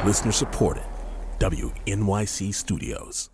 Listener supported. WNYC Studios.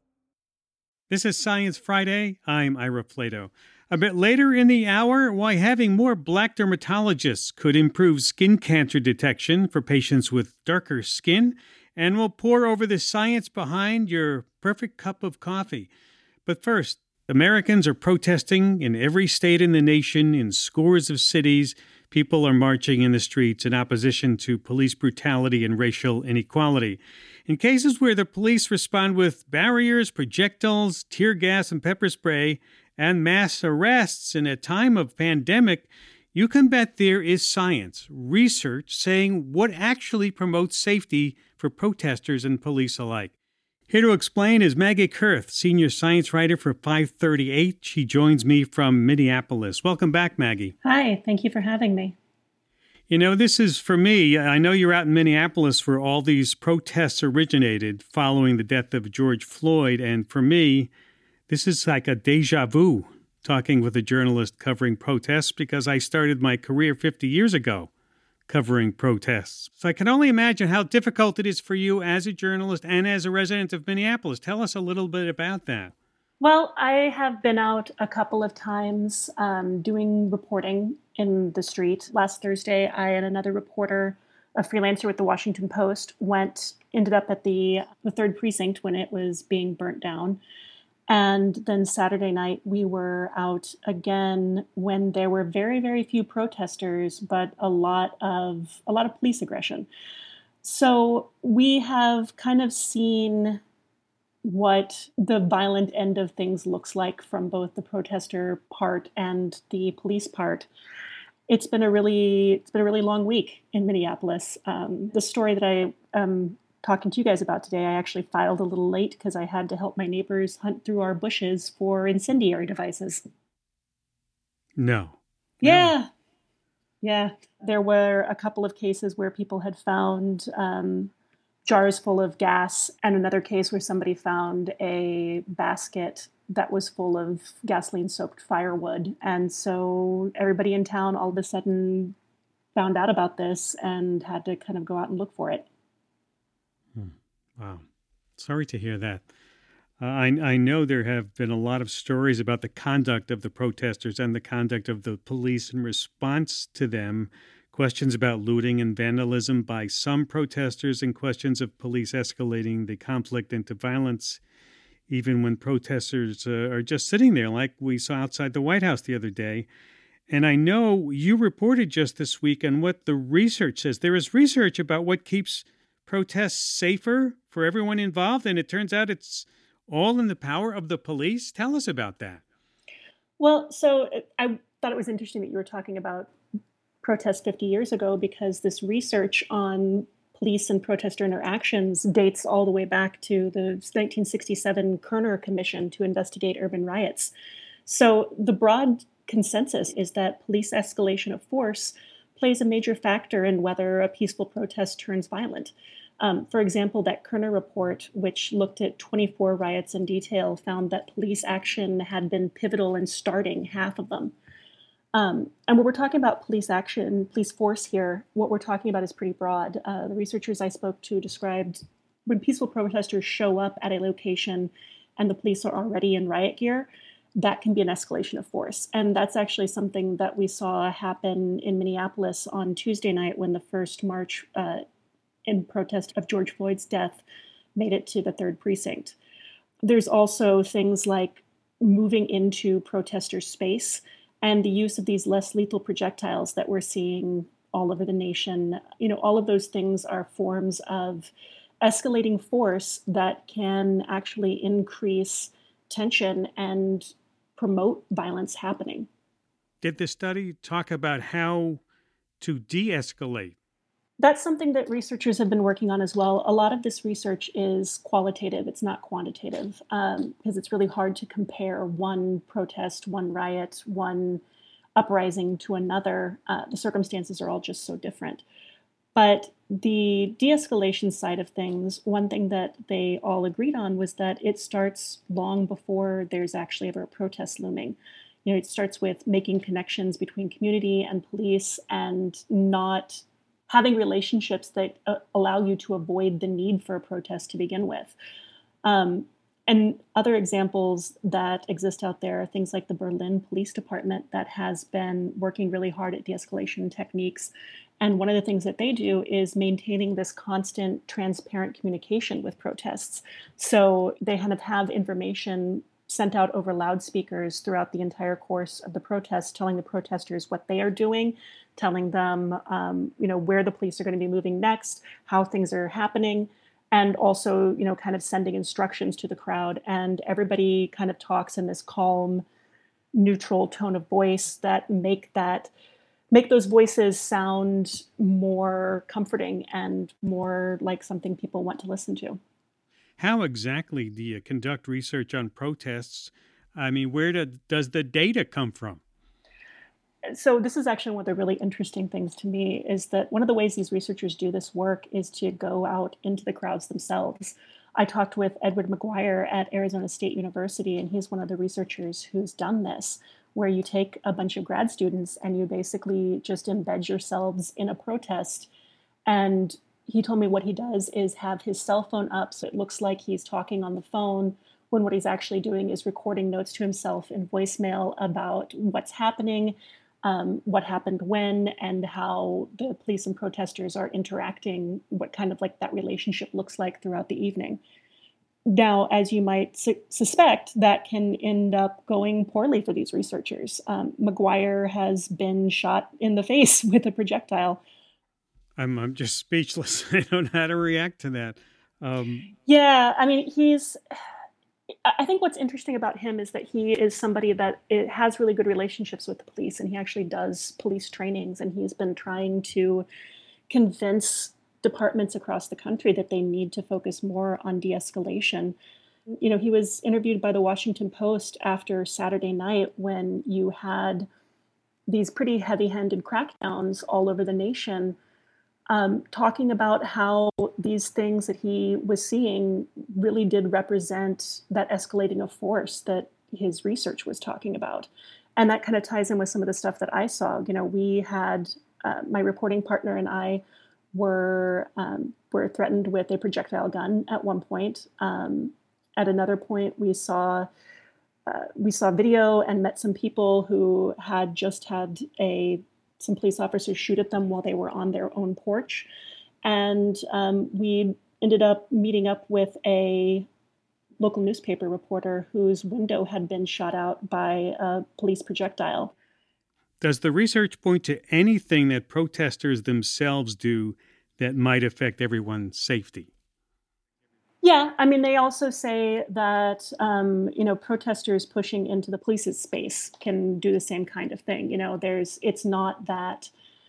This is Science Friday. I'm Ira Flato. A bit later in the hour, why having more black dermatologists could improve skin cancer detection for patients with darker skin. And we'll pour over the science behind your perfect cup of coffee. But first, Americans are protesting in every state in the nation, in scores of cities. People are marching in the streets in opposition to police brutality and racial inequality. In cases where the police respond with barriers, projectiles, tear gas, and pepper spray, and mass arrests in a time of pandemic, you can bet there is science, research saying what actually promotes safety for protesters and police alike. Here to explain is Maggie Kurth, senior science writer for 538. She joins me from Minneapolis. Welcome back, Maggie. Hi, thank you for having me. You know, this is for me. I know you're out in Minneapolis where all these protests originated following the death of George Floyd. And for me, this is like a deja vu talking with a journalist covering protests because I started my career 50 years ago covering protests. So I can only imagine how difficult it is for you as a journalist and as a resident of Minneapolis. Tell us a little bit about that. Well, I have been out a couple of times doing reporting in the street. Last Thursday, I and another reporter, a freelancer with the Washington Post, ended up at the 3rd Precinct when it was being burnt down. And then Saturday night, we were out again when there were very, very few protesters, but a lot of police aggression. So we have kind of seen what the violent end of things looks like from both the protester part and the police part. It's been a really long week in Minneapolis. The story that I am talking to you guys about today, I actually filed a little late because I had to help my neighbors hunt through our bushes for incendiary devices. No. Yeah. Really? Yeah. There were a couple of cases where people had found jars full of gas, and another case where somebody found a basket that was full of gasoline-soaked firewood. And so everybody in town all of a sudden found out about this and had to kind of go out and look for it. Wow. Sorry to hear that. I know there have been a lot of stories about the conduct of the protesters and the conduct of the police in response to them. Questions about looting and vandalism by some protesters and questions of police escalating the conflict into violence, even when protesters are just sitting there like we saw outside the White House the other day. And I know you reported just this week on what the research says. There is research about what keeps protests safer for everyone involved, and it turns out it's all in the power of the police. Tell us about that. Well, so I thought it was interesting that you were talking about protests 50 years ago, because this research on police and protester interactions dates all the way back to the 1967 Kerner Commission to investigate urban riots. So the broad consensus is that police escalation of force plays a major factor in whether a peaceful protest turns violent. For example, that Kerner report, which looked at 24 riots in detail, found that police action had been pivotal in starting half of them. And when we're talking about police action, police force here, what we're talking about is pretty broad. The researchers I spoke to described when peaceful protesters show up at a location and the police are already in riot gear, that can be an escalation of force. And that's actually something that we saw happen in Minneapolis on Tuesday night when the first march in protest of George Floyd's death made it to the 3rd Precinct. There's also things like moving into protester space and the use of these less lethal projectiles that we're seeing all over the nation. You know, all of those things are forms of escalating force that can actually increase tension and promote violence happening. Did the study talk about how to de-escalate? That's something that researchers have been working on as well. A lot of this research is qualitative. It's not quantitative, because it's really hard to compare one protest, one riot, one uprising to another. The circumstances are all just so different. But the de-escalation side of things, one thing that they all agreed on was that it starts long before there's actually ever a protest looming. You know, it starts with making connections between community and police and not having relationships that allow you to avoid the need for a protest to begin with. And other examples that exist out there are things like the Berlin Police Department that has been working really hard at de-escalation techniques. And one of the things that they do is maintaining this constant, transparent communication with protests. So they kind of have information sent out over loudspeakers throughout the entire course of the protest, telling the protesters what they are doing, telling them, where the police are going to be moving next, how things are happening, and also, kind of sending instructions to the crowd. And everybody kind of talks in this calm, neutral tone of voice that make those voices sound more comforting and more like something people want to listen to. How exactly do you conduct research on protests? I mean, does the data come from? So this is actually one of the really interesting things to me is that one of the ways these researchers do this work is to go out into the crowds themselves. I talked with Edward McGuire at Arizona State University, and he's one of the researchers who's done this, where you take a bunch of grad students and you basically just embed yourselves in a protest. And he told me what he does is have his cell phone up so it looks like he's talking on the phone, when what he's actually doing is recording notes to himself in voicemail about what's happening, what happened when, and how the police and protesters are interacting, what kind of like that relationship looks like throughout the evening. Now, as you might suspect, that can end up going poorly for these researchers. McGuire has been shot in the face with a projectile. I'm just speechless. I don't know how to react to that. Yeah, I mean, I think what's interesting about him is that he is somebody that has really good relationships with the police, and he actually does police trainings, and he's been trying to convince departments across the country that they need to focus more on de-escalation. He was interviewed by the Washington Post after Saturday night when you had these pretty heavy-handed crackdowns all over the nation, talking about how these things that he was seeing really did represent that escalating of force that his research was talking about. And that kind of ties in with some of the stuff that I saw. We had, my reporting partner and I were threatened with a projectile gun at one point. At another point, we saw video and met some people who had just had some police officers shoot at them while they were on their own porch. And we ended up meeting up with a local newspaper reporter whose window had been shot out by a police projectile. Does the research point to anything that protesters themselves do that might affect everyone's safety? Yeah, I mean, they also say that, protesters pushing into the police's space can do the same kind of thing. It's not that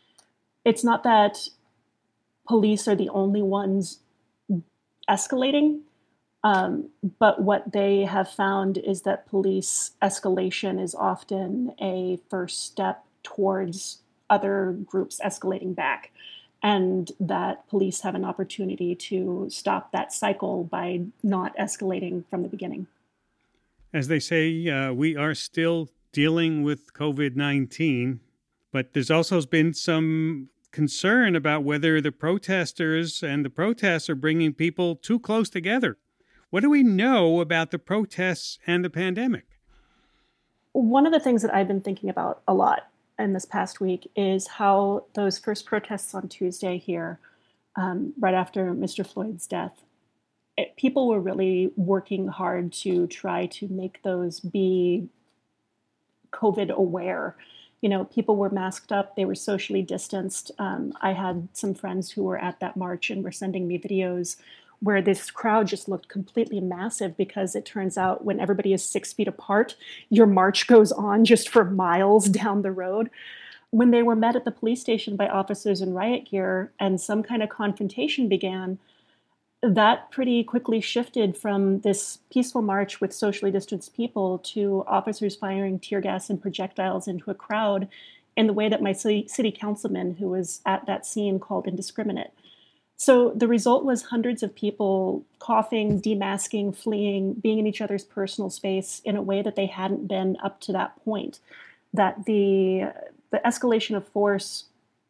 police are the only ones escalating, but what they have found is that police escalation is often a first step towards other groups escalating back, and that police have an opportunity to stop that cycle by not escalating from the beginning. As they say, we are still dealing with COVID-19, but there's also been some concern about whether the protesters and the protests are bringing people too close together. What do we know about the protests and the pandemic? One of the things that I've been thinking about a lot in this past week is how those first protests on Tuesday here, right after Mr. Floyd's death, people were really working hard to try to make those be COVID aware. People were masked up, they were socially distanced. I had some friends who were at that march and were sending me videos where this crowd just looked completely massive, because it turns out when everybody is 6 feet apart, your march goes on just for miles down the road. When they were met at the police station by officers in riot gear and some kind of confrontation began, that pretty quickly shifted from this peaceful march with socially distanced people to officers firing tear gas and projectiles into a crowd in the way that my city councilman, who was at that scene, called indiscriminate. So the result was hundreds of people coughing, demasking, fleeing, being in each other's personal space in a way that they hadn't been up to that point. That the escalation of force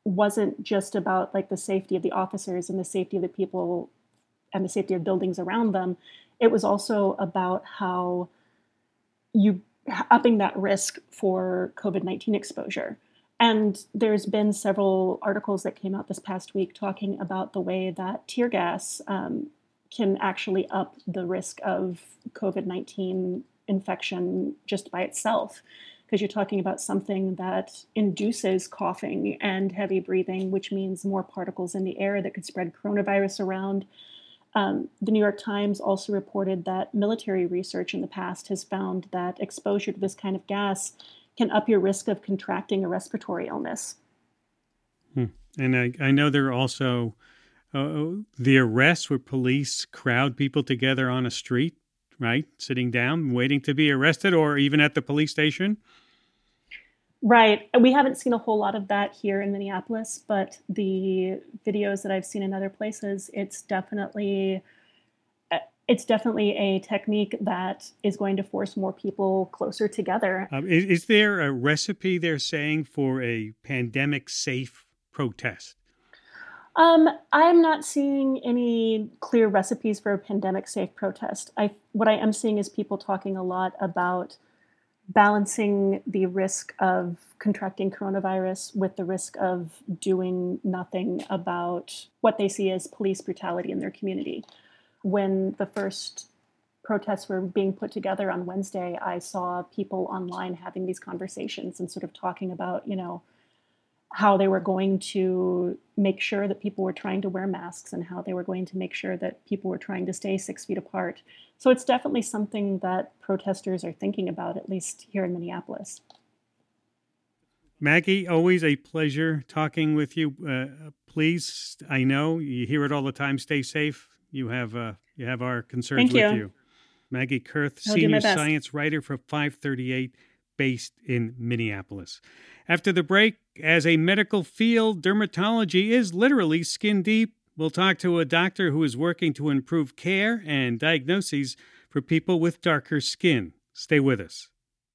wasn't just about like the safety of the officers and the safety of the people and the safety of buildings around them. It was also about how you upping that risk for COVID-19 exposure. And there's been several articles that came out this past week talking about the way that tear gas can actually up the risk of COVID-19 infection just by itself, because you're talking about something that induces coughing and heavy breathing, which means more particles in the air that could spread coronavirus around. The New York Times also reported that military research in the past has found that exposure to this kind of gas can up your risk of contracting a respiratory illness. And I know there are also the arrests where police crowd people together on a street, right? Sitting down, waiting to be arrested, or even at the police station. Right. We haven't seen a whole lot of that here in Minneapolis, but the videos that I've seen in other places, it's definitely a technique that is going to force more people closer together. Is there a recipe they're saying for a pandemic-safe protest? I'm not seeing any clear recipes for a pandemic-safe protest. What I am seeing is people talking a lot about balancing the risk of contracting coronavirus with the risk of doing nothing about what they see as police brutality in their community. When the first protests were being put together on Wednesday, I saw people online having these conversations and sort of talking about, how they were going to make sure that people were trying to wear masks and how they were going to make sure that people were trying to stay 6 feet apart. So it's definitely something that protesters are thinking about, at least here in Minneapolis. Maggie, always a pleasure talking with you. Please, I know you hear it all the time. Stay safe. You have our concerns with you. Maggie Kurth, senior science writer for 538, based in Minneapolis. After the break, as a medical field, dermatology is literally skin deep. We'll talk to a doctor who is working to improve care and diagnoses for people with darker skin. Stay with us.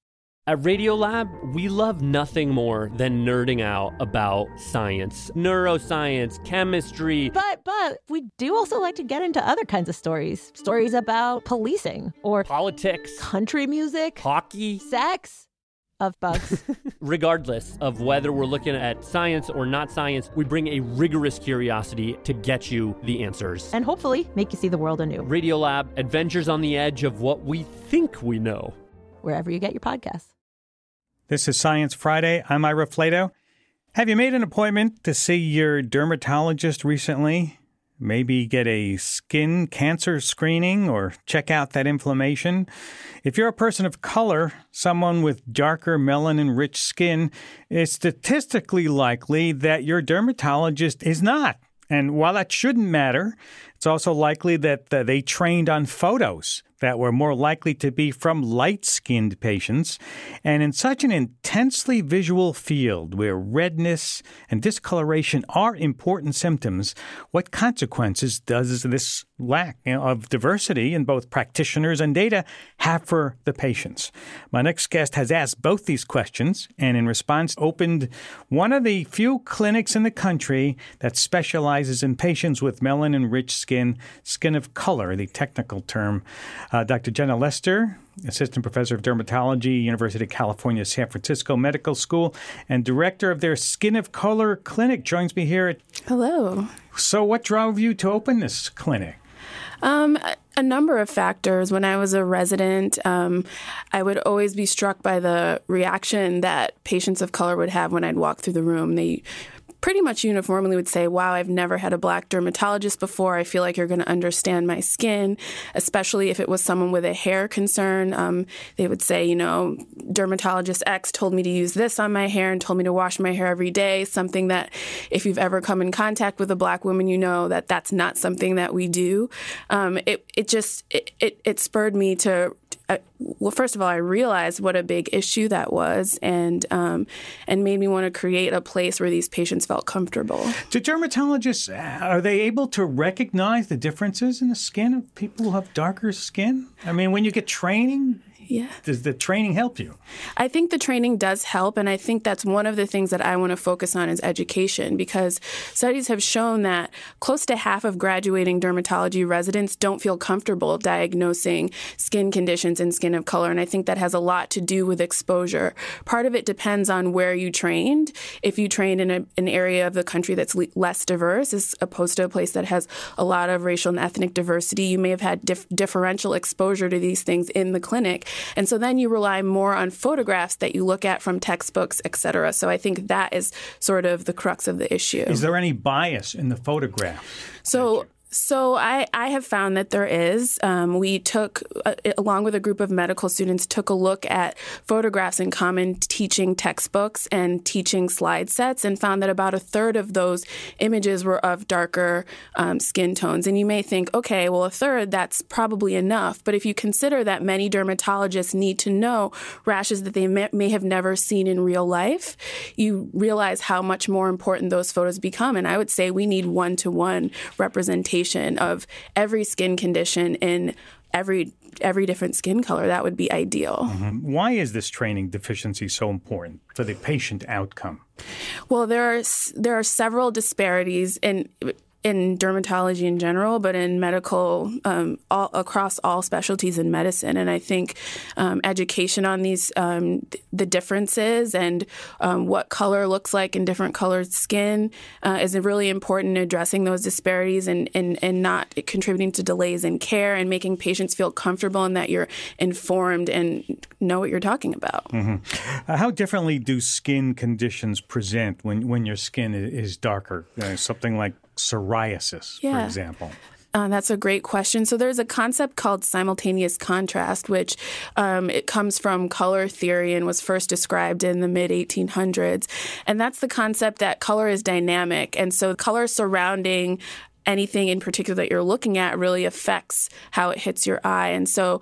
At Radiolab, we love nothing more than nerding out about science, neuroscience, chemistry. But we do also like to get into other kinds of stories. Stories about policing or politics, country music, hockey, sex. Of bugs. Regardless of whether we're looking at science or not science, we bring a rigorous curiosity to get you the answers. And hopefully make you see the world anew. Radiolab, adventures on the edge of what we think we know. Wherever you get your podcasts. This is Science Friday. I'm Ira Flato. Have you made an appointment to see your dermatologist recently? Maybe get a skin cancer screening or check out that inflammation. If you're a person of color, someone with darker melanin-rich skin, it's statistically likely that your dermatologist is not. And while that shouldn't matter, it's also likely that they trained on photos that were more likely to be from light-skinned patients. And in such an intensely visual field where redness and discoloration are important symptoms, what consequences does this lack of diversity in both practitioners and data have for the patients? My next guest has asked both these questions and in response opened one of the few clinics in the country that specializes in patients with melanin-rich skin of color, the technical term. Dr. Jenna Lester, Assistant Professor of Dermatology, University of California, San Francisco Medical School, and Director of their Skin of Color Clinic, joins me here. Hello. So what drove you to open this clinic? A number of factors. When I was a resident, I would always be struck by the reaction that patients of color would have when I'd walk through the room. They pretty much uniformly would say, wow, I've never had a black dermatologist before. I feel like you're going to understand my skin, especially if it was someone with a hair concern. They would say, dermatologist X told me to use this on my hair and told me to wash my hair every day, something that if you've ever come in contact with a black woman, you know that that's not something that we do. It spurred me to well, first of all, I realized what a big issue that was and made me want to create a place where these patients felt comfortable. Do dermatologists, are they able to recognize the differences in the skin of people who have darker skin? I mean, when you get training? does the training help you? I think the training does help, and I think that's one of the things that I want to focus on is education, because studies have shown that close to half of graduating dermatology residents don't feel comfortable diagnosing skin conditions in skin of color, and I think that has a lot to do with exposure. Part of it depends on where you trained. If you trained in an area of the country that's less diverse as opposed to a place that has a lot of racial and ethnic diversity, you may have had differential exposure to these things in the clinic. And so then you rely more on photographs that you look at from textbooks, et cetera. So I think that is sort of the crux of the issue. Is there any bias in the photographs? So I have found that there is. We took, along with a group of medical students, took a look at photographs in common teaching textbooks and teaching slide sets and found that about a third of those images were of darker skin tones. And you may think, okay, well, a third, that's probably enough. But if you consider that many dermatologists need to know rashes that they may have never seen in real life, you realize how much more important those photos become. And I would say we need one-to-one representation of every skin condition in every different skin color. That would be ideal. Mm-hmm. Why is this training deficiency so important for the patient outcome? Well, there are several disparities in dermatology in general, but in medical, across all specialties in medicine. And I think education on these, the differences and what color looks like in different colored skin is really important in addressing those disparities and not contributing to delays in care and making patients feel comfortable and that you're informed and know what you're talking about. Mm-hmm. How differently do skin conditions present when your skin is darker? Something like psoriasis, for example. That's a great question. So there's a concept called simultaneous contrast, which it comes from color theory and was first described in the mid-1800s. And that's the concept that color is dynamic. And so color surrounding anything in particular that you're looking at really affects how it hits your eye. And so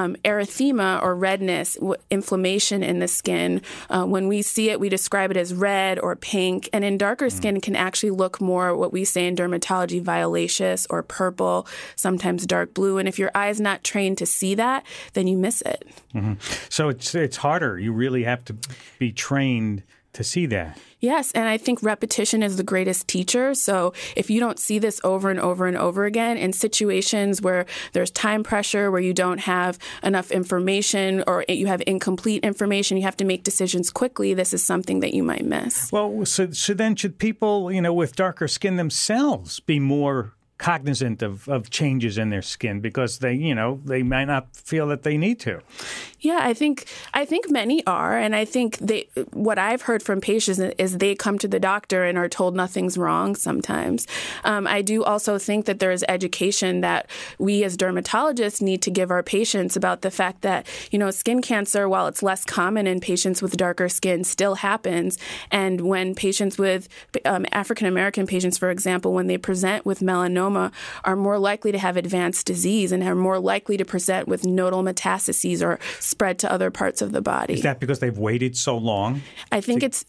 erythema or redness, inflammation in the skin, when we see it, we describe it as red or pink. And in darker skin, it can actually look more what we say in dermatology, violaceous or purple, sometimes dark blue. And if your eye is not trained to see that, then you miss it. Mm-hmm. So it's harder. You really have to be trained to see that. Yes, and I think repetition is the greatest teacher. So if you don't see this over and over and over again in situations where there's time pressure, where you don't have enough information or you have incomplete information, you have to make decisions quickly, this is something that you might miss. Well, so then should people, with darker skin themselves be more cognizant of changes in their skin because they might not feel that they need to? Yeah, I think many are, and I think what I've heard from patients is they come to the doctor and are told nothing's wrong sometimes. I do also think that there is education that we as dermatologists need to give our patients about the fact that, skin cancer, while it's less common in patients with darker skin, still happens. And when patients with African-American patients, for example, when they present with melanoma, are more likely to have advanced disease and are more likely to present with nodal metastases or spread to other parts of the body. Is that because they've waited so long? I think it's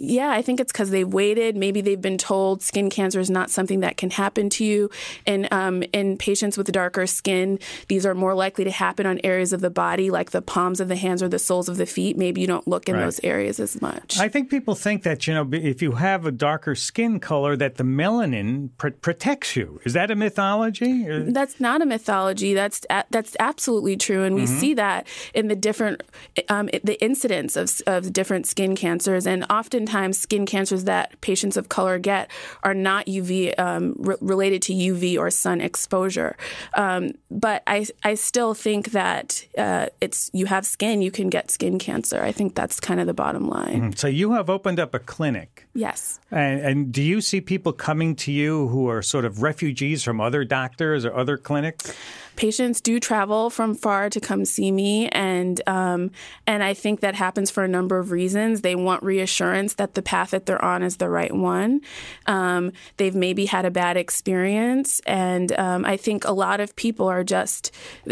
because they've waited. Maybe they've been told skin cancer is not something that can happen to you. And in patients with darker skin, these are more likely to happen on areas of the body like the palms of the hands or the soles of the feet. Maybe you don't look in those areas as much. I think people think that, if you have a darker skin color, that the melanin protects you. Is that a mythology? That's not a mythology. That's absolutely true. And we see that in the different the incidence of different skin cancers. And often skin cancers that patients of color get are not UV related to UV or sun exposure. But I still think that you have skin, you can get skin cancer. I think that's kind of the bottom line. Mm-hmm. So you have opened up a clinic. Yes. And do you see people coming to you who are sort of refugees from other doctors or other clinics? Patients do travel from far to come see me, and I think that happens for a number of reasons. They want reassurance convinced that the path that they're on is the right one. They've maybe had a bad experience, and I think a lot of people are just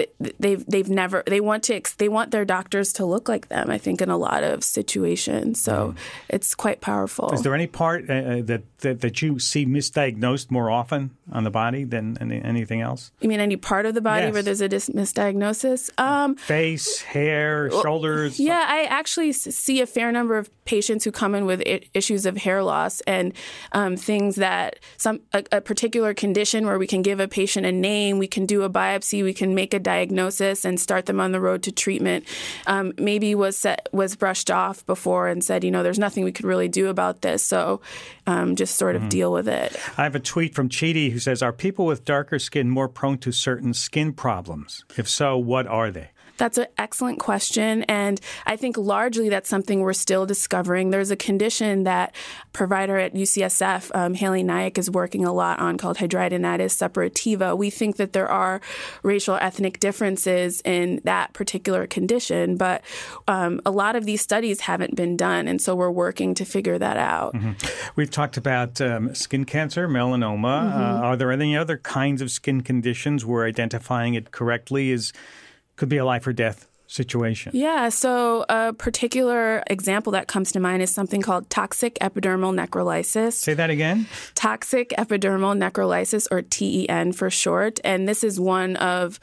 they want their doctors to look like them. I think in a lot of situations, so it's quite powerful. Is there any part that you see misdiagnosed more often on the body than anything else? You mean any part of the body where there's a misdiagnosis? Face, hair, shoulders? Yeah, I actually see a fair number of patients who come in with issues of hair loss and things that a particular condition where we can give a patient a name, we can do a biopsy, we can make a diagnosis and start them on the road to treatment. Maybe was brushed off before and said, there's nothing we could really do about this, so just sort of deal with it. I have a tweet from Chidi who says, are people with darker skin more prone to certain skin problems? If so, what are they? That's an excellent question, and I think largely that's something we're still discovering. There's a condition that provider at UCSF, Haley Nayak, is working a lot on called hidradenitis suppurativa. We think that there are racial ethnic differences in that particular condition, but a lot of these studies haven't been done, and so we're working to figure that out. We've talked about skin cancer, melanoma. Are there any other kinds of skin conditions where identifying it correctly could be a life or death situation? Yeah, so a particular example that comes to mind is something called toxic epidermal necrolysis. Say that again? Toxic epidermal necrolysis, or TEN for short. And this is one of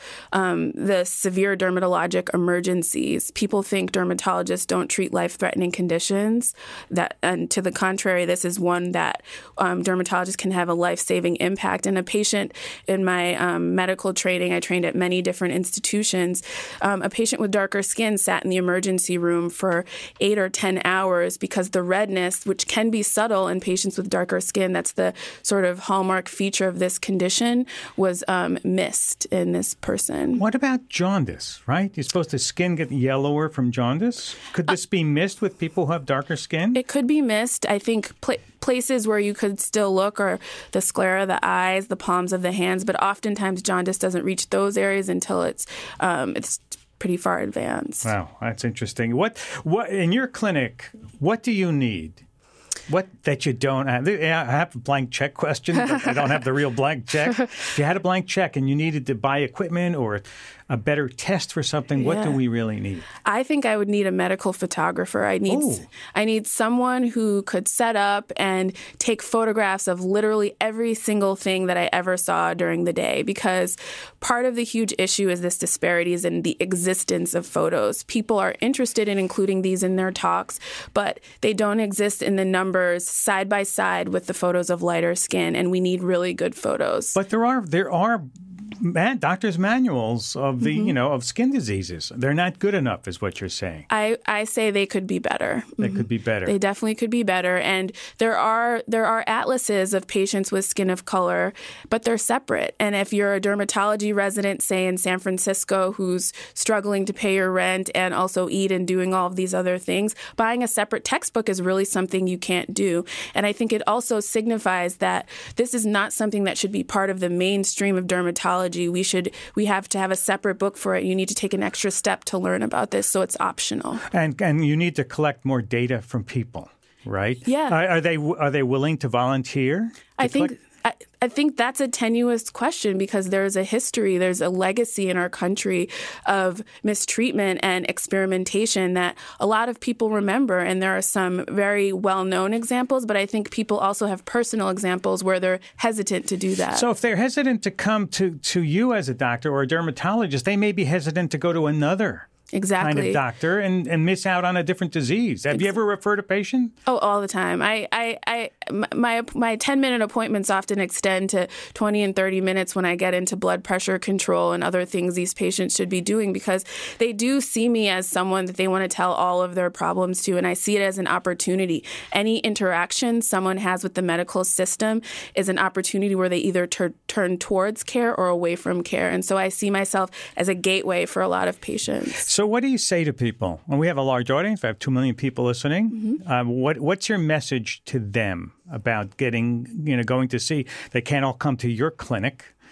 the severe dermatologic emergencies. People think dermatologists don't treat life-threatening conditions. And to the contrary, this is one that dermatologists can have a life-saving impact. And a patient in my medical training, I trained at many different institutions, a patient with darker skin sat in the emergency room for 8 or 10 hours because the redness, which can be subtle in patients with darker skin, that's the sort of hallmark feature of this condition, was missed in this person. What about jaundice, right? You're supposed to skin get yellower from jaundice? Could this be missed with people who have darker skin? It could be missed. I think places where you could still look are the sclera, the eyes, the palms of the hands, but oftentimes jaundice doesn't reach those areas until it's pretty far advanced. Wow, that's interesting. What in your clinic, what do you need? What that you don't have? I have a blank check question, but I don't have the real blank check. If you had a blank check and you needed to buy equipment or a better test for something, what do we really need? I think I would need a medical photographer. I need someone who could set up and take photographs of literally every single thing that I ever saw during the day, because part of the huge issue is this disparities in the existence of photos. People are interested in including these in their talks, but they don't exist in the numbers side by side with the photos of lighter skin, and we need really good photos. But there are doctors' manuals of the of skin diseases. They're not good enough, is what you're saying. I say they could be better. They could be better. They definitely could be better. And there are atlases of patients with skin of color, but they're separate. And if you're a dermatology resident, say in San Francisco, who's struggling to pay your rent and also eat and doing all of these other things, buying a separate textbook is really something you can't do. And I think it also signifies that this is not something that should be part of the mainstream of dermatology. We have to have a separate book for it. You need to take an extra step to learn about this, so it's optional. And you need to collect more data from people, right? Yeah. Are they willing to volunteer? I think that's a tenuous question, because there's a history, there's a legacy in our country of mistreatment and experimentation that a lot of people remember. And there are some very well-known examples, but I think people also have personal examples where they're hesitant to do that. So if they're hesitant to come to you as a doctor or a dermatologist, they may be hesitant to go to another kind of doctor and miss out on a different disease. Have you ever referred a patient? Oh, all the time. My 10-minute appointments often extend to 20 and 30 minutes when I get into blood pressure control and other things these patients should be doing, because they do see me as someone that they want to tell all of their problems to, and I see it as an opportunity. Any interaction someone has with the medical system is an opportunity where they either turn towards care or away from care, and so I see myself as a gateway for a lot of patients. So what do you say to people? Well, we have a large audience. We have 2 million people listening. What's your message to them about going to see? They can't all come to your clinic.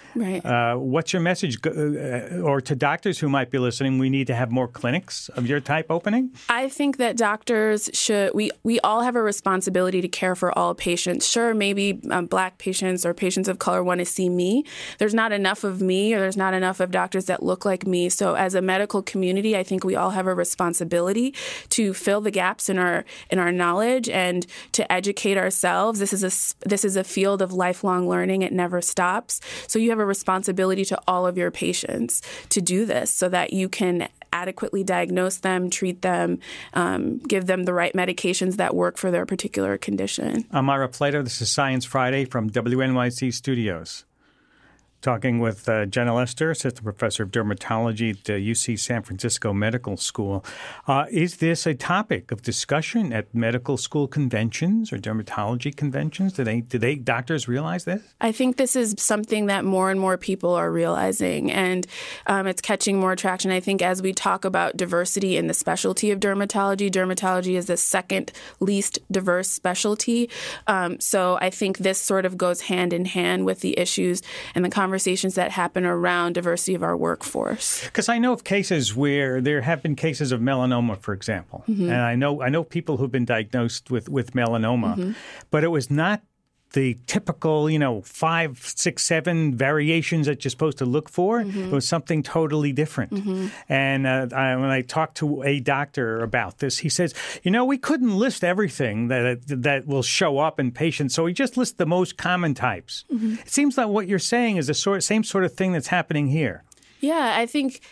Right. What's your message? Or to doctors who might be listening, we need to have more clinics of your type opening? I think that doctors should, we all have a responsibility to care for all patients. Sure, maybe Black patients or patients of color want to see me. There's not enough of me, or there's not enough of doctors that look like me. So as a medical community, I think we all have a responsibility to fill the gaps in our knowledge and to educate ourselves. This is a field of lifelong learning. It never stops. So you have a responsibility to all of your patients to do this so that you can adequately diagnose them, treat them, give them the right medications that work for their particular condition. I'm Ira Flatow. This is Science Friday from WNYC Studios. Talking with Jenna Lester, Assistant Professor of Dermatology at the UC San Francisco Medical School. Is this a topic of discussion at medical school conventions or dermatology conventions? Do doctors realize this? I think this is something that more and more people are realizing, and it's catching more traction. I think as we talk about diversity in the specialty of dermatology is the second least diverse specialty. So I think this sort of goes hand in hand with the issues and the conversations that happen around diversity of our workforce. Because I know of cases where there have been cases of melanoma, for example, and I know people who've been diagnosed with melanoma, but it was not the typical, 5, 6, 7 variations that you're supposed to look for. It was something totally different. And when I talked to a doctor about this, he says, we couldn't list everything that will show up in patients, so we just list the most common types. It seems like what you're saying is the same sort of thing that's happening here. Yeah, I think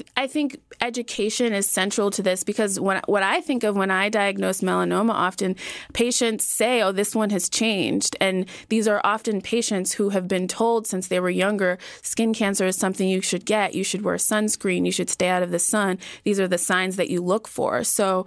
education is central to this, because what I think of when I diagnose melanoma, often patients say, oh, this one has changed. And these are often patients who have been told since they were younger, skin cancer is something you should get. You should wear sunscreen. You should stay out of the sun. These are the signs that you look for. So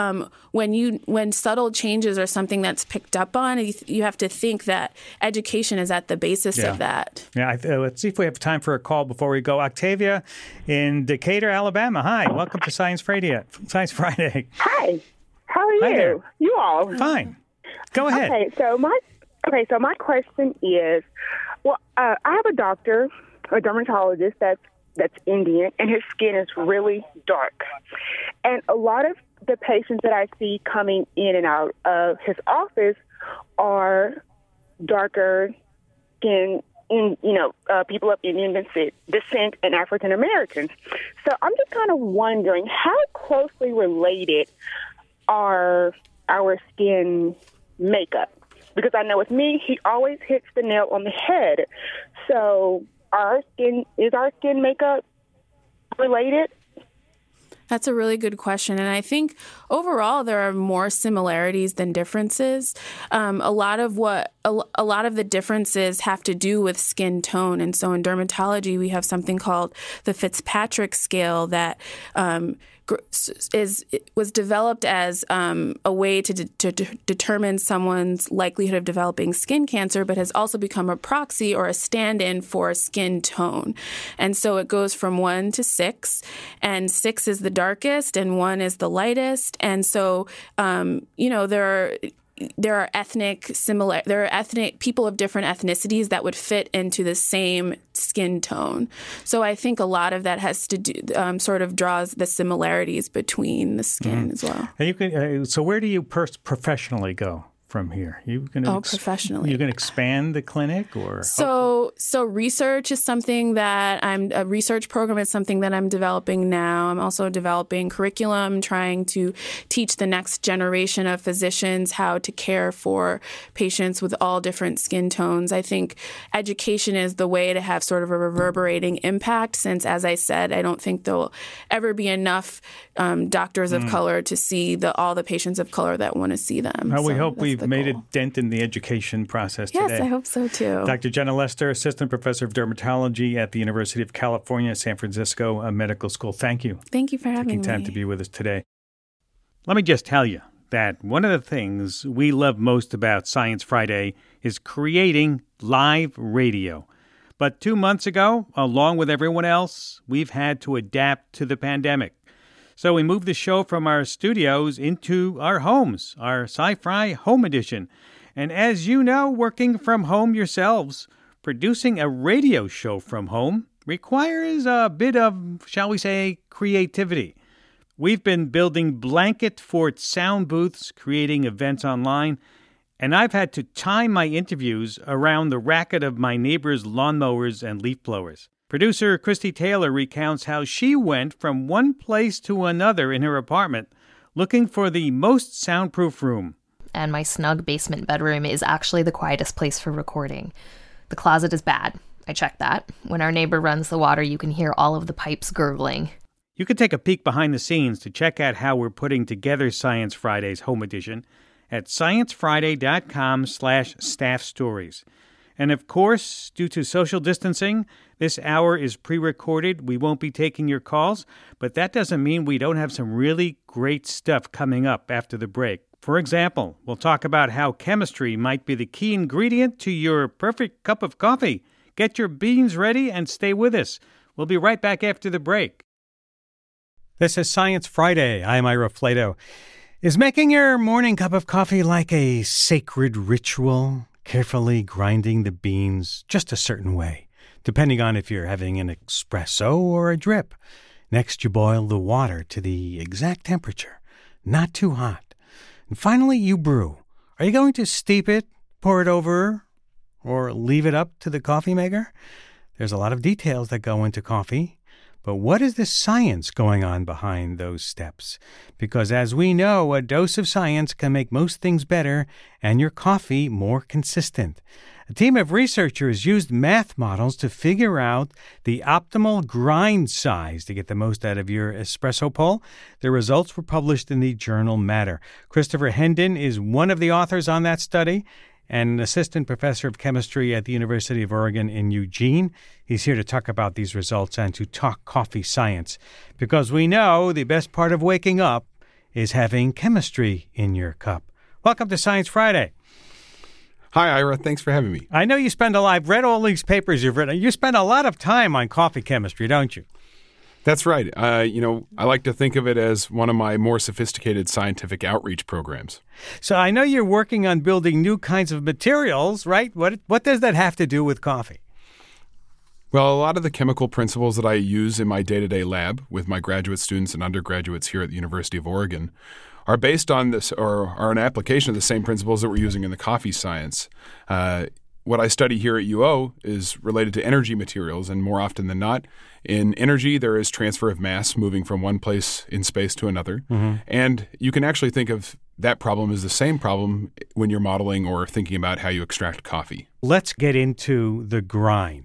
when subtle changes are something that's picked up on, you have to think that education is at the basis of that. Yeah, let's see if we have time for a call before we go. Octavia in Decatur, Alabama. Hi, welcome to Science Friday. Hi, how are you? Hi there. You all? Fine. Go ahead. Okay, so my question is, I have a doctor, a dermatologist that's Indian, and his skin is really dark. And a lot of the patients that I see coming in and out of his office are darker skin, people of Indian descent and African Americans. So I'm just kind of wondering, how closely related are our skin makeup? Because I know with me, he always hits the nail on the head. So is our skin makeup related? That's a really good question. And I think overall there are more similarities than differences. A lot of the differences have to do with skin tone. And so in dermatology, we have something called the Fitzpatrick scale that was developed as a way to determine someone's likelihood of developing skin cancer, but has also become a proxy or a stand-in for skin tone. And so it goes from 1 to 6, and 6 is the darkest and 1 is the lightest. And so, there are ethnic people of different ethnicities that would fit into the same skin tone. So I think a lot of that has to do sort of draws the similarities between the skin as well. And so where do you professionally go from here? Professionally. You're going to expand the clinic, or so research is something that a research program is something that I'm developing now. I'm also developing curriculum, trying to teach the next generation of physicians how to care for patients with all different skin tones. I think education is the way to have sort of a reverberating impact, since, as I said, I don't think there'll ever be enough doctors of color to see all the patients of color that want to see them. Well, we hope we've made a dent in the education process today. Yes, I hope so too. Dr. Jenna Lester, Assistant Professor of Dermatology at the University of California, San Francisco Medical School. Thank you. Thank you for having me. Taking time to be with us today. Let me just tell you that one of the things we love most about Science Friday is creating live radio. But 2 months ago, along with everyone else, we've had to adapt to the pandemic. So we moved the show from our studios into our homes, our Sci-Fi Home Edition. And as you know, working from home yourselves producing a radio show from home requires a bit of, shall we say, creativity. We've been building blanket fort sound booths, creating events online, and I've had to time my interviews around the racket of my neighbors' lawnmowers and leaf blowers. Producer Christy Taylor recounts how she went from one place to another in her apartment looking for the most soundproof room. And my snug basement bedroom is actually the quietest place for recording. The closet is bad. I checked that. When our neighbor runs the water, you can hear all of the pipes gurgling. You can take a peek behind the scenes to check out how we're putting together Science Friday's home edition at sciencefriday.com/staff stories. And of course, due to social distancing, this hour is pre-recorded. We won't be taking your calls, but that doesn't mean we don't have some really great stuff coming up after the break. For example, we'll talk about how chemistry might be the key ingredient to your perfect cup of coffee. Get your beans ready and stay with us. We'll be right back after the break. This is Science Friday. I'm Ira Flato. Is making your morning cup of coffee like a sacred ritual? Carefully grinding the beans just a certain way, depending on if you're having an espresso or a drip. Next, you boil the water to the exact temperature, not too hot. And finally, you brew. Are you going to steep it, pour it over, or leave it up to the coffee maker? There's a lot of details that go into coffee. But what is the science going on behind those steps? Because as we know, a dose of science can make most things better and your coffee more consistent. A team of researchers used math models to figure out the optimal grind size to get the most out of your espresso pull. The results were published in the journal Matter. Christopher Hendon is one of the authors on that study and an assistant professor of chemistry at the University of Oregon in Eugene. He's here to talk about these results and to talk coffee science, because we know the best part of waking up is having chemistry in your cup. Welcome to Science Friday. Hi, Ira. Thanks for having me. I know you spend I've read all these papers you've written. You spend a lot of time on coffee chemistry, don't you? That's right. I like to think of it as one of my more sophisticated scientific outreach programs. So I know you're working on building new kinds of materials, right? What does that have to do with coffee? Well, a lot of the chemical principles that I use in my day-to-day lab with my graduate students and undergraduates here at the University of Oregon are based on this, or are an application of the same principles that we're using in the coffee science. What I study here at UO is related to energy materials, and more often than not, in energy, there is transfer of mass moving from one place in space to another. Mm-hmm. And you can actually think of that problem as the same problem when you're modeling or thinking about how you extract coffee. Let's get into the grind.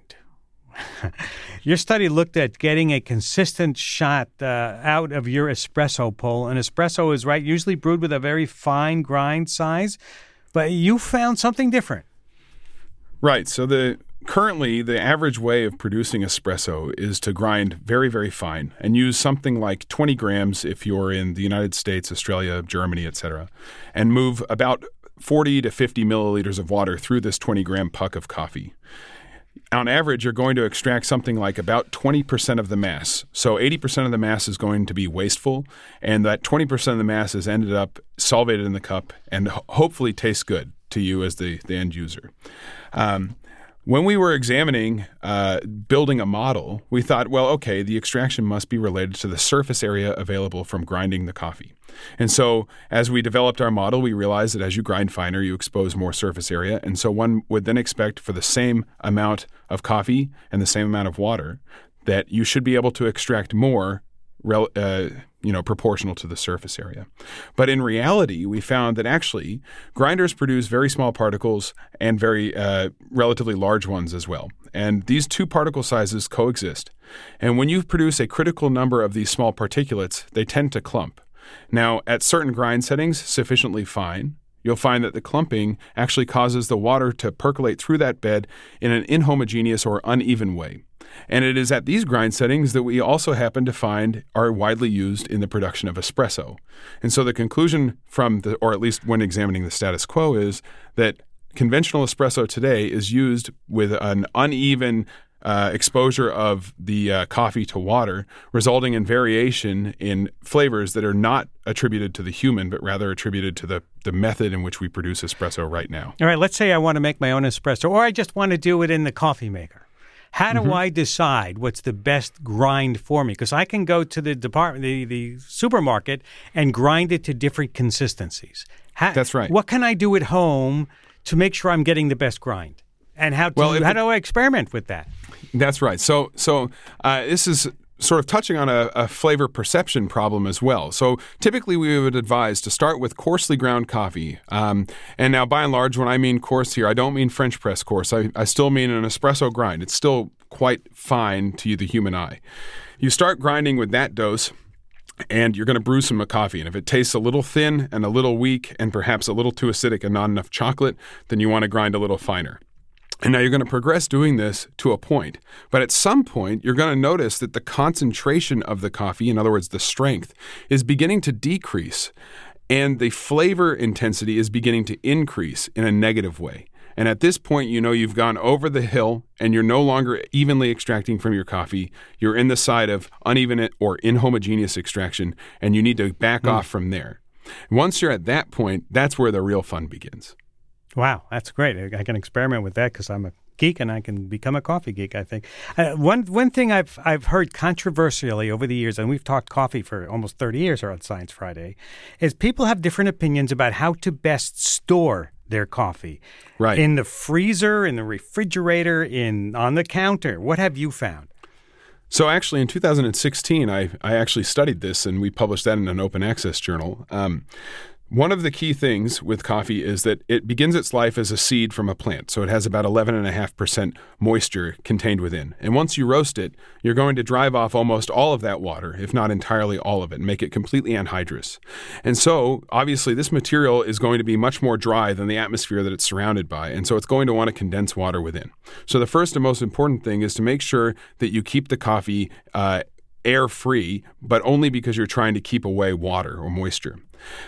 Your study looked at getting a consistent shot out of your espresso pull. An espresso is usually brewed with a very fine grind size, but you found something different. Right. So currently, the average way of producing espresso is to grind very, very fine and use something like 20 grams if you're in the United States, Australia, Germany, etc., and move about 40 to 50 milliliters of water through this 20-gram puck of coffee. On average, you're going to extract something like about 20% of the mass. So 80% of the mass is going to be wasteful, and that 20% of the mass is ended up solvated in the cup and hopefully tastes good to you as the end user. When we were examining building a model, we thought, well, okay, the extraction must be related to the surface area available from grinding the coffee. And so as we developed our model, we realized that as you grind finer, you expose more surface area. And so one would then expect for the same amount of coffee and the same amount of water that you should be able to extract more proportional to the surface area. But in reality, we found that actually grinders produce very small particles and very relatively large ones as well. And these two particle sizes coexist. And when you produce a critical number of these small particulates, they tend to clump. Now, at certain grind settings, sufficiently fine, you'll find that the clumping actually causes the water to percolate through that bed in an inhomogeneous or uneven way. And it is at these grind settings that we also happen to find are widely used in the production of espresso. And so the conclusion or at least when examining the status quo, is that conventional espresso today is used with an uneven exposure of the coffee to water, resulting in variation in flavors that are not attributed to the human, but rather attributed to the method in which we produce espresso right now. All right, let's say I want to make my own espresso, or I just want to do it in the coffee maker. How do I decide what's the best grind for me? Because I can go to the supermarket and grind it to different consistencies. That's right. What can I do at home to make sure I'm getting the best grind? And how do I experiment with that? That's right. So this is sort of touching on a flavor perception problem as well. So typically we would advise to start with coarsely ground coffee. And now by and large, when I mean coarse here, I don't mean French press coarse. I still mean an espresso grind. It's still quite fine to the human eye. You start grinding with that dose, and you're going to brew some coffee. And if it tastes a little thin and a little weak and perhaps a little too acidic and not enough chocolate, then you want to grind a little finer. And now you're going to progress doing this to a point. But at some point, you're going to notice that the concentration of the coffee, in other words, the strength, is beginning to decrease. And the flavor intensity is beginning to increase in a negative way. And at this point, you know you've gone over the hill and you're no longer evenly extracting from your coffee. You're in the side of uneven or inhomogeneous extraction, and you need to back off from there. Once you're at that point, that's where the real fun begins. Wow, that's great. I can experiment with that because I'm a geek and I can become a coffee geek, I think. One thing I've heard controversially over the years, and we've talked coffee for almost 30 years here on Science Friday, is people have different opinions about how to best store their coffee. Right. In the freezer, in the refrigerator, on the counter. What have you found? So actually in 2016, I actually studied this, and we published that in an open access journal. One of the key things with coffee is that it begins its life as a seed from a plant. So it has about 11.5% moisture contained within. And once you roast it, you're going to drive off almost all of that water, if not entirely all of it, and make it completely anhydrous. And so obviously this material is going to be much more dry than the atmosphere that it's surrounded by. And so it's going to want to condense water within. So the first and most important thing is to make sure that you keep the coffee air-free, but only because you're trying to keep away water or moisture.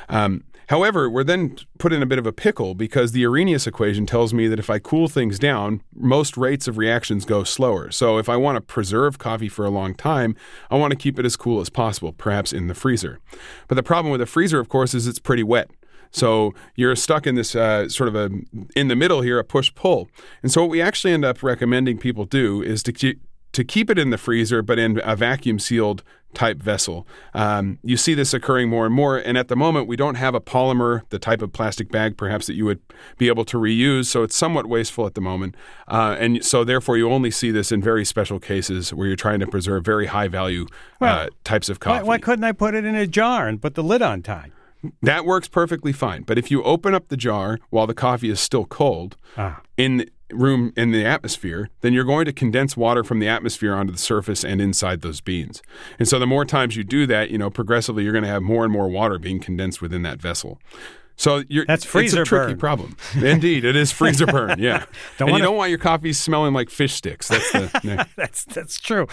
However, we're then put in a bit of a pickle because the Arrhenius equation tells me that if I cool things down, most rates of reactions go slower. So if I want to preserve coffee for a long time, I want to keep it as cool as possible, perhaps in the freezer. But the problem with the freezer, of course, is it's pretty wet. So you're stuck in this sort of in the middle here, a push-pull. And so what we actually end up recommending people do is to keep it in the freezer, but in a vacuum-sealed type vessel. You see this occurring more and more, and at the moment we don't have a polymer, the type of plastic bag perhaps that you would be able to reuse, so it's somewhat wasteful at the moment. And so therefore you only see this in very special cases where you're trying to preserve very high-value types of coffee. Why couldn't I put it in a jar and put the lid on tight? That works perfectly fine. But if you open up the jar while the coffee is still cold in the atmosphere, then you're going to condense water from the atmosphere onto the surface and inside those beans. And so the more times you do that, progressively you're going to have more and more water being condensed within that vessel. So that's freezer it's a tricky burn. Problem. Indeed, it is freezer burn. Yeah, you don't want your coffee smelling like fish sticks. That's that's true.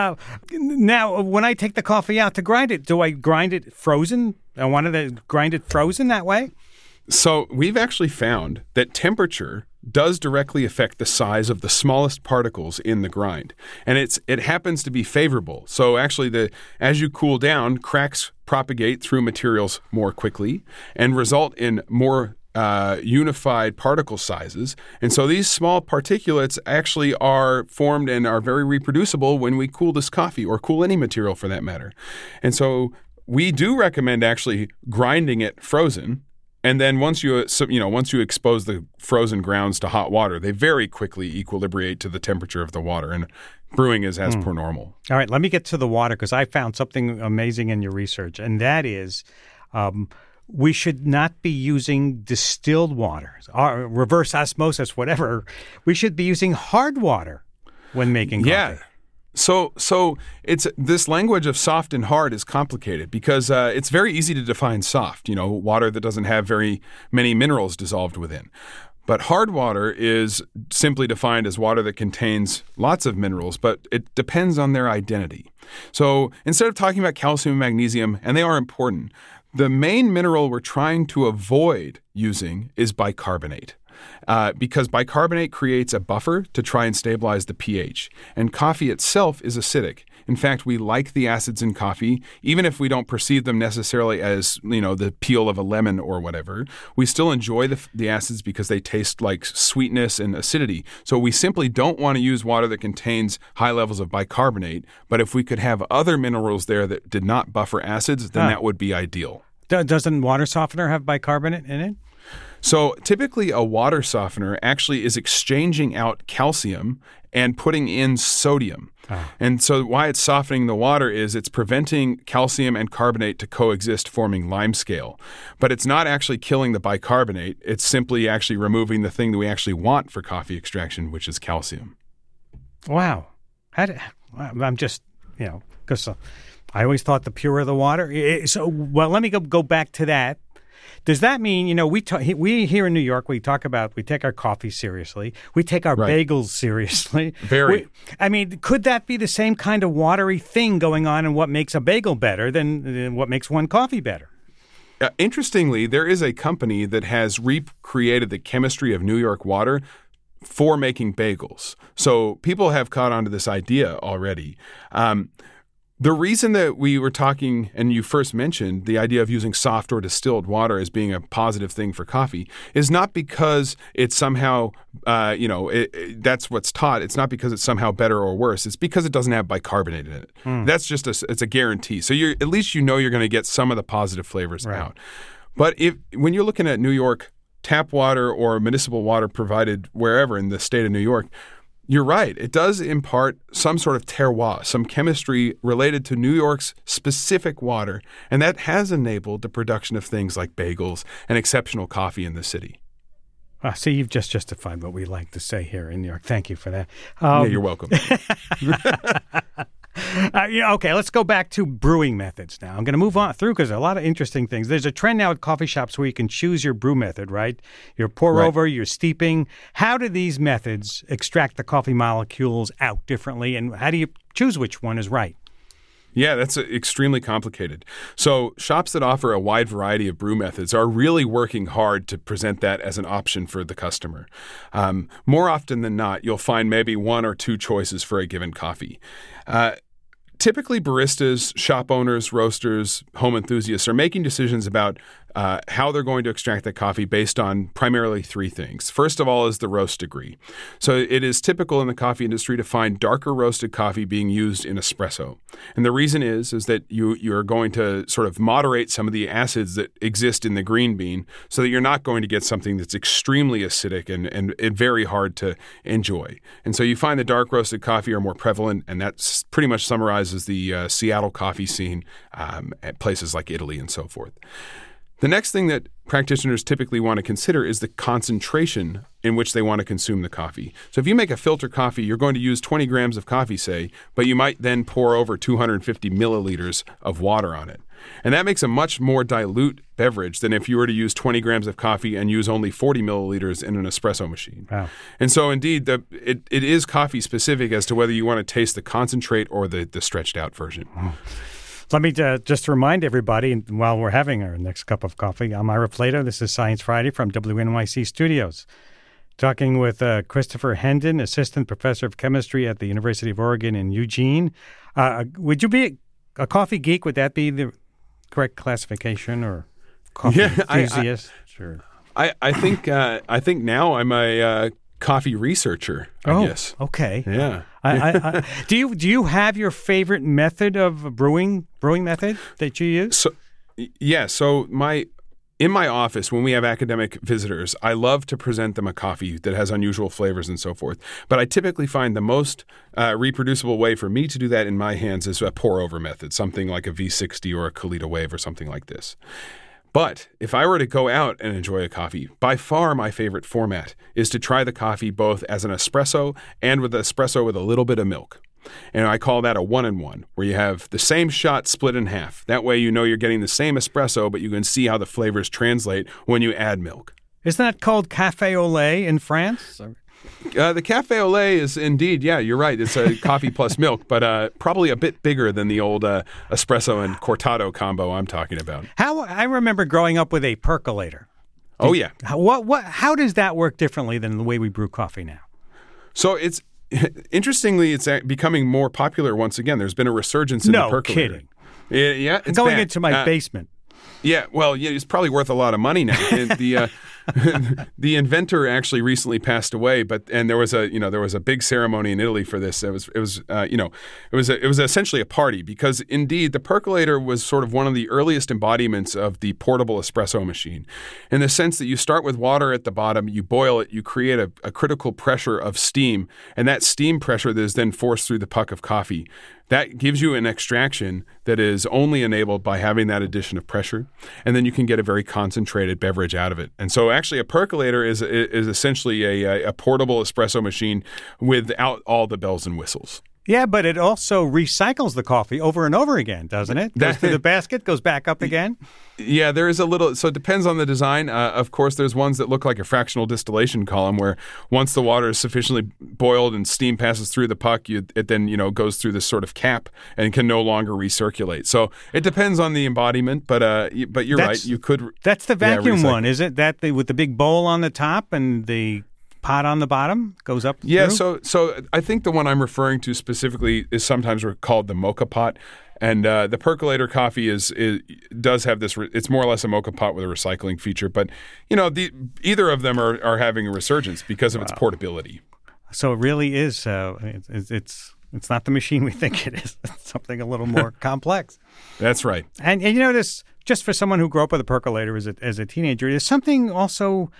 Now, when I take the coffee out to grind it, do I grind it frozen? I wanted to grind it frozen that way. So we've actually found that temperature does directly affect the size of the smallest particles in the grind. And it happens to be favorable. So actually, as you cool down, cracks propagate through materials more quickly and result in more unified particle sizes. And so these small particulates actually are formed and are very reproducible when we cool this coffee or cool any material for that matter. And so we do recommend actually grinding it frozen. And then once you expose the frozen grounds to hot water, they very quickly equilibrate to the temperature of the water, and brewing is as per normal. All right, let me get to the water because I found something amazing in your research, and that is we should not be using distilled water, or reverse osmosis, whatever. We should be using hard water when making coffee. Yeah. So it's this language of soft and hard is complicated because it's very easy to define soft, water that doesn't have very many minerals dissolved within. But hard water is simply defined as water that contains lots of minerals, but it depends on their identity. So instead of talking about calcium and magnesium, and they are important, the main mineral we're trying to avoid using is bicarbonate. because bicarbonate creates a buffer to try and stabilize the pH. And coffee itself is acidic. In fact, we like the acids in coffee, even if we don't perceive them necessarily as, the peel of a lemon or whatever. We still enjoy the acids because they taste like sweetness and acidity. So we simply don't want to use water that contains high levels of bicarbonate. But if we could have other minerals there that did not buffer acids, then that would be ideal. Doesn't water softener have bicarbonate in it? So typically a water softener actually is exchanging out calcium and putting in sodium. And so why it's softening the water is it's preventing calcium and carbonate to coexist, forming limescale. But it's not actually killing the bicarbonate. It's simply actually removing the thing that we actually want for coffee extraction, which is calcium. Wow. I'm just, because I always thought the purer the water. So, let me go back to that. Does that mean, we here in New York, we take our coffee seriously. We take our bagels seriously. Very. Could that be the same kind of watery thing going on in what makes a bagel better than what makes one coffee better? Interestingly, there is a company that has recreated the chemistry of New York water for making bagels. So people have caught on to this idea already. The reason that we were talking, and you first mentioned the idea of using soft or distilled water as being a positive thing for coffee, is not because it's somehow, that's what's taught. It's not because it's somehow better or worse. It's because it doesn't have bicarbonate in it. That's just it's a guarantee. So at least you're going to get some of the positive flavors out. But when you're looking at New York tap water or municipal water provided wherever in the state of New York, you're right. It does impart some sort of terroir, some chemistry related to New York's specific water, and that has enabled the production of things like bagels and exceptional coffee in the city. See, you've just justified what we like to say here in New York. Thank you for that. You're welcome. Okay, let's go back to brewing methods now. I'm going to move on through because there are a lot of interesting things. There's a trend now at coffee shops where you can choose your brew method, right? Your pour over, your steeping. How do these methods extract the coffee molecules out differently, and how do you choose which one is right? Yeah, that's extremely complicated. So shops that offer a wide variety of brew methods are really working hard to present that as an option for the customer. More often than not, you'll find maybe one or two choices for a given coffee. Typically, baristas, shop owners, roasters, home enthusiasts are making decisions about how they're going to extract the coffee based on primarily three things. First of all is the roast degree. So it is typical in the coffee industry to find darker roasted coffee being used in espresso. And the reason is that you're going to sort of moderate some of the acids that exist in the green bean so that you're not going to get something that's extremely acidic and very hard to enjoy. And so you find the dark roasted coffee are more prevalent, and that pretty much summarizes the Seattle coffee scene at places like Italy and so forth. The next thing that practitioners typically want to consider is the concentration in which they want to consume the coffee. So if you make a filter coffee, you're going to use 20 grams of coffee, say, but you might then pour over 250 milliliters of water on it. And that makes a much more dilute beverage than if you were to use 20 grams of coffee and use only 40 milliliters in an espresso machine. Wow. And so indeed, it is coffee specific as to whether you want to taste the concentrate or the stretched out version. Oh. Let me just remind everybody, while we're having our next cup of coffee, I'm Ira Plato. This is Science Friday from WNYC Studios. Talking with Christopher Hendon, Assistant Professor of Chemistry at the University of Oregon in Eugene. Would you be a coffee geek? Would that be the correct classification, or coffee enthusiast? Sure. I think now I'm a coffee researcher, I guess. Okay. Yeah. Do you have your favorite method of brewing method that you use? So in my office, when we have academic visitors, I love to present them a coffee that has unusual flavors and so forth. But I typically find the most reproducible way for me to do that in my hands is a pour-over method, something like a V60 or a Kalita Wave or something like this. But if I were to go out and enjoy a coffee, by far my favorite format is to try the coffee both as an espresso and with espresso with a little bit of milk. And I call that a 1-in-1, where you have the same shot split in half. That way you know you're getting the same espresso, but you can see how the flavors translate when you add milk. Isn't that called café au lait in France? The café au lait is indeed, yeah, you're right. It's a coffee plus milk, but probably a bit bigger than the old espresso and cortado combo I'm talking about. I remember growing up with a percolator. Oh, yeah. How does that work differently than the way we brew coffee now? So it's interestingly, it's becoming more popular once again. There's been a resurgence in the percolator. No kidding. Yeah, it's going back. into my basement. Yeah, well, yeah, it's probably worth a lot of money now. The inventor actually recently passed away, and there was a big ceremony in Italy for this. It was essentially a party because indeed the percolator was sort of one of the earliest embodiments of the portable espresso machine, in the sense that you start with water at the bottom, you boil it, you create a critical pressure of steam, and that steam pressure that is then forced through the puck of coffee. That gives you an extraction that is only enabled by having that addition of pressure, and then you can get a very concentrated beverage out of it. And so actually a percolator is essentially a portable espresso machine without all the bells and whistles. Yeah, but it also recycles the coffee over and over again, doesn't it? Goes to the basket, goes back up again? Yeah, there is a little, so it depends on the design. Of course, there's ones that look like a fractional distillation column where once the water is sufficiently boiled and steam passes through the puck, it then goes through this sort of cap and can no longer recirculate. So it depends on the embodiment, but you're right. You could. That's the vacuum one, is it? That with the big bowl on the top and the pot on the bottom goes up Yeah, through? so I think the one I'm referring to specifically is sometimes called the mocha pot. And the percolator coffee does have this. It's more or less a mocha pot with a recycling feature, but either of them are having a resurgence because of its portability. So it really is. It's not the machine we think it is. It's something a little more complex. That's right. And this just for someone who grew up with a percolator as a teenager, there's something also.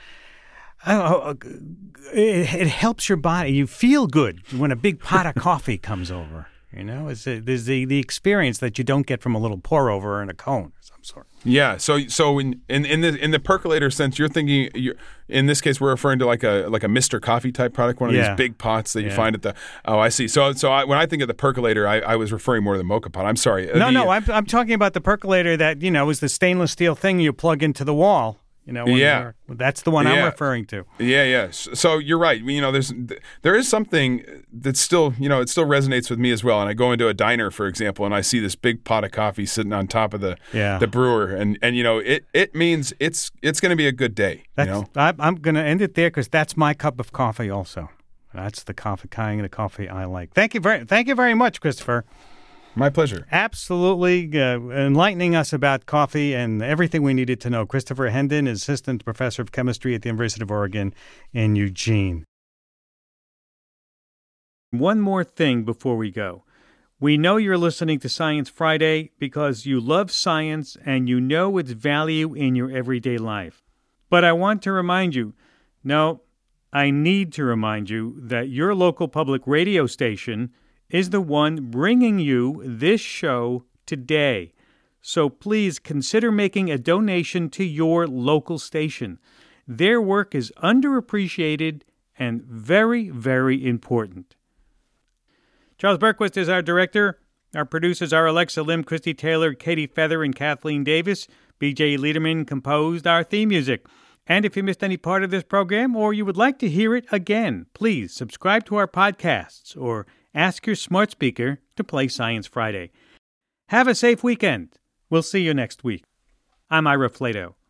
It helps your body. You feel good when a big pot of coffee comes over. There's the experience that you don't get from a little pour over in a cone of some sort. Yeah. So in the percolator sense, you're thinking in this case we're referring to like a Mr. Coffee type product, one of these big pots that you find at the. Oh, I see. So when I think of the percolator, I was referring more to the mocha pot. I'm sorry. I'm talking about the percolator that is the stainless steel thing you plug into the wall. That's the one I'm referring to. Yeah. So you're right. There is something that still, it still resonates with me as well. And I go into a diner, for example, and I see this big pot of coffee sitting on top of the brewer, and it means it's going to be a good day. I'm going to end it there because that's my cup of coffee also. That's the kind of coffee I like. Thank you very much, Christopher. My pleasure. Absolutely enlightening us about coffee and everything we needed to know. Christopher Hendon is Assistant Professor of Chemistry at the University of Oregon in Eugene. One more thing before we go. We know you're listening to Science Friday because you love science and you know its value in your everyday life. But I want to remind you, I need to remind you that your local public radio station is the one bringing you this show today. So please consider making a donation to your local station. Their work is underappreciated and very, very important. Charles Berquist is our director. Our producers are Alexa Lim, Christy Taylor, Katie Feather, and Kathleen Davis. B.J. Liederman composed our theme music. And if you missed any part of this program or you would like to hear it again, please subscribe to our podcasts or ask your smart speaker to play Science Friday. Have a safe weekend. We'll see you next week. I'm Ira Flato.